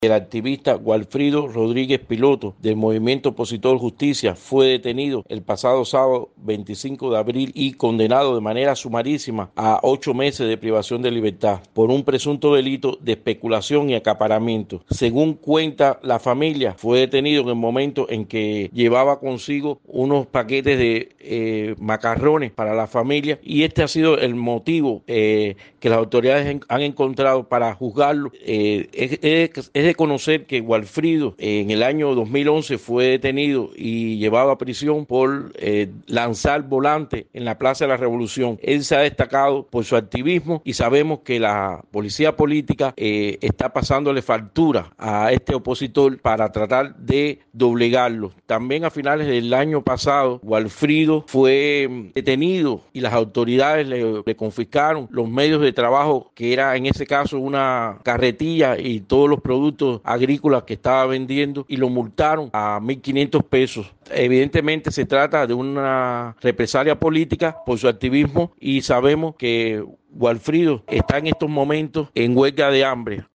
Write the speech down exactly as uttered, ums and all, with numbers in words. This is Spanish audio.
El activista Walfrido Rodríguez Piloto del movimiento opositor Justicia fue detenido el pasado sábado veinticinco de abril y condenado de manera sumarísima a ocho meses de privación de libertad por un presunto delito de especulación y acaparamiento. Según cuenta la familia, fue detenido en el momento en que llevaba consigo unos paquetes de eh, macarrones para la familia, y este ha sido el motivo eh, que las autoridades han encontrado para juzgarlo. Eh, es, es, es de conocer que Walfrido eh, en el año dos mil once fue detenido y llevado a prisión por eh, lanzar volantes en la Plaza de la Revolución. Él se ha destacado por su activismo y sabemos que la policía política eh, está pasándole factura a este opositor para tratar de doblegarlo. También a finales del año pasado, Walfrido fue detenido y las autoridades le, le confiscaron los medios de trabajo, que era en ese caso una carretilla y todos los productos agrícolas que estaba vendiendo, y lo multaron a mil quinientos pesos. Evidentemente se trata de una represalia política por su activismo, y sabemos que Walfrido está en estos momentos en huelga de hambre.